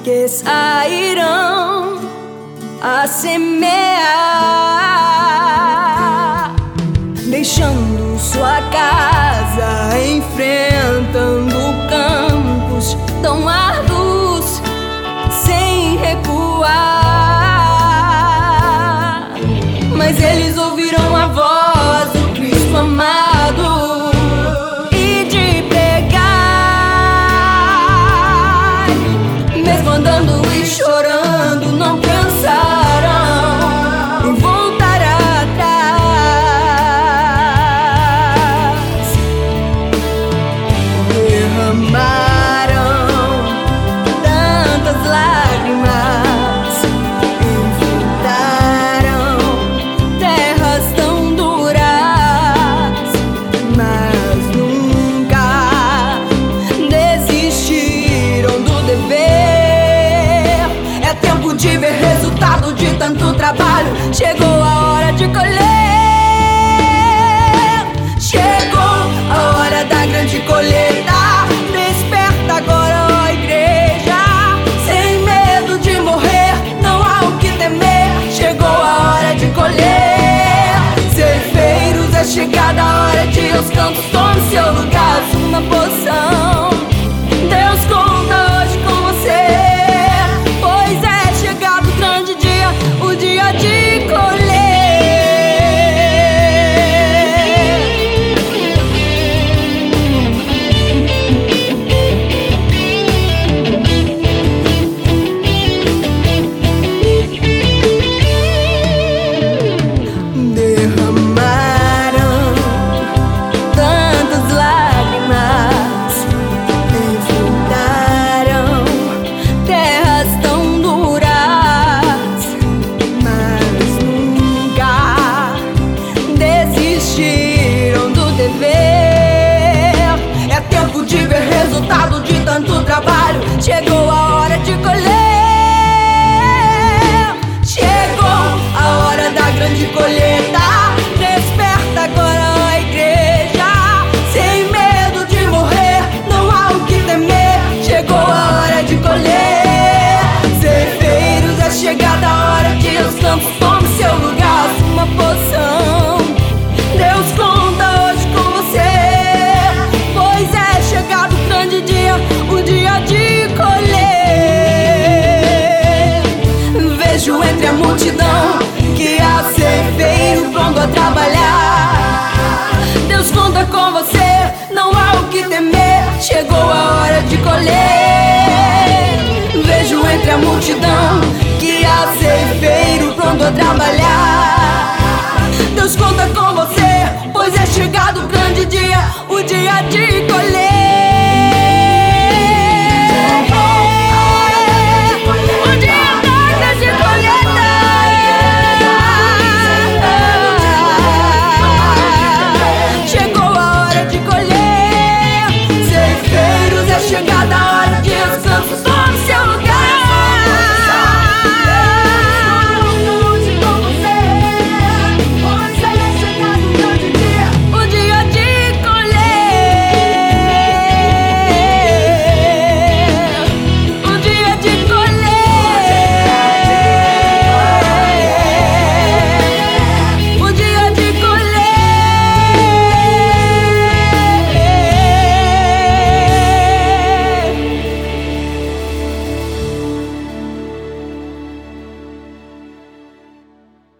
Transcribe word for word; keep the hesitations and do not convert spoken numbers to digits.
que sairão a semear, deixando sua casa, enfrentando campos tão árduos, sem recuar. Mas eles ouviram a voz do Cristo amado e de pregar, mesmo andando e chorando, não pensaram em voltar atrás. Derramaram tantas lágrimas, enfrentaram terras tão duras, mas nunca desistiram do dever. É tempo de ver resultado de tanto trabalho. Chegou a hora de colher. Chegou a hora da grande colheita. Desperta agora, ó igreja, sem medo de morrer, não há o que temer. Chegou a hora de colher. Ceifeiros, é chegada a hora de os campos tomem seu lugar, assuma a posição. Deus conta hoje com você, pois é chegado o grande dia, o dia de colher. Derramaram tantas lágrimas, enfrentaram terras tão duras, mas nunca desistiram do dever. É tempo de ver resultado de tanto trabalho. Chegou a hora de colher. Chegou a hora da grande colheita. Desperta agora, ó igreja, sem medo de morrer, não há o que temer. Chegou a hora de colher. Ceifeiros, é chegada a hora de os campos tomem seu lugar, assuma a posição. Deus conta hoje com você, pois é chegado o grande dia, o dia de colher. Vejo entre a multidão que há ceifeiro pronto a trabalhar. Deus conta com você, não há o que temer. Chegou a hora de colher. Vejo entre a multidão que há ceifeiro pronto a trabalhar. Deus conta com você, pois é chegado o grande dia, o dia de